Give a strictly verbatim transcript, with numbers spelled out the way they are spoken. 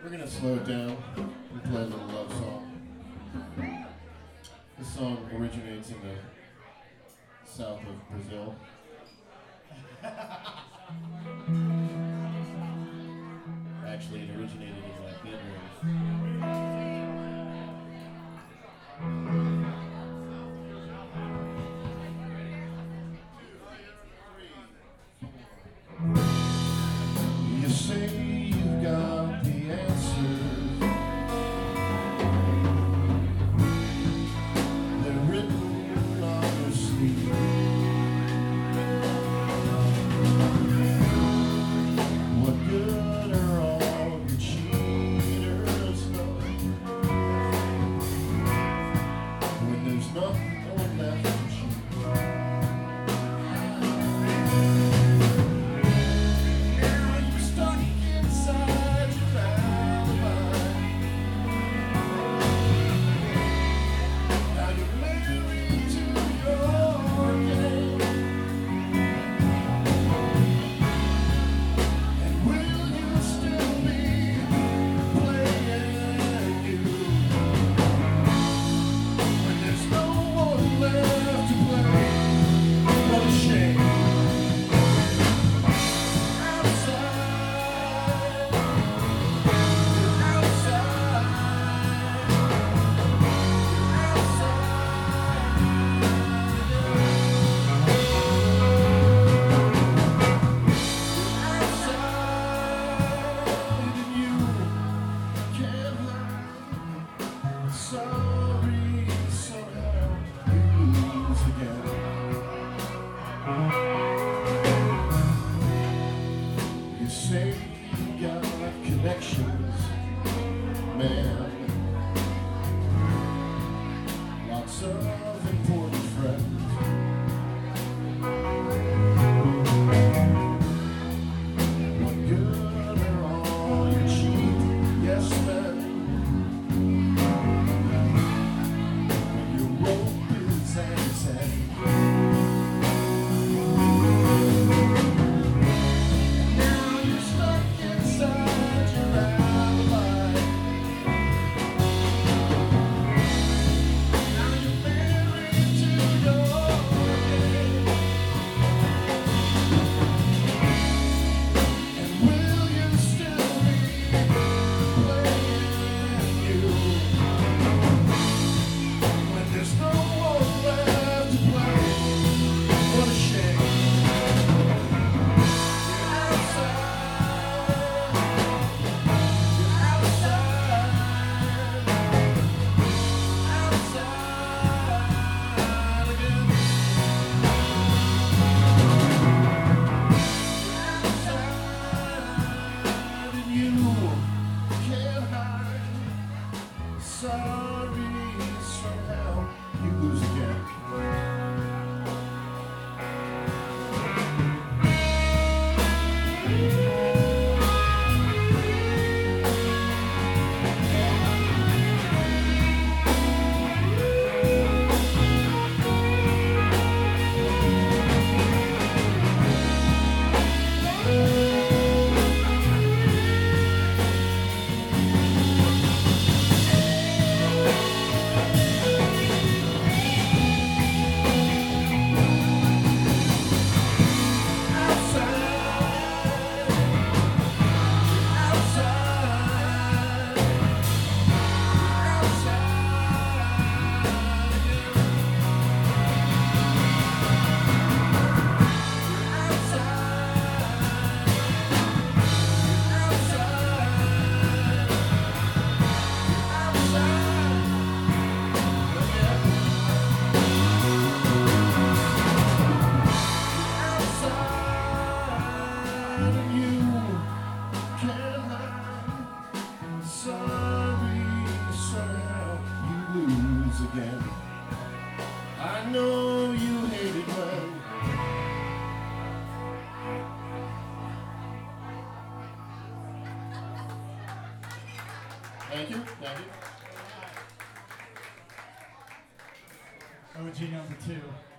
We're gonna slow it down and play a little love song. This song originates in the south of Brazil. Actually, it originated in my bedroom. You say you've got the answers. They're written on your sleeve. What good are all your cheaters done when there's nothing left to cheat? Sorry, somehow you lose again. You say you got connections, man. Lots of important friends. What good are all your cheap yes men? Sorry, somehow you lose again. Again. I know you hate it when Thank you, thank you. O G number two.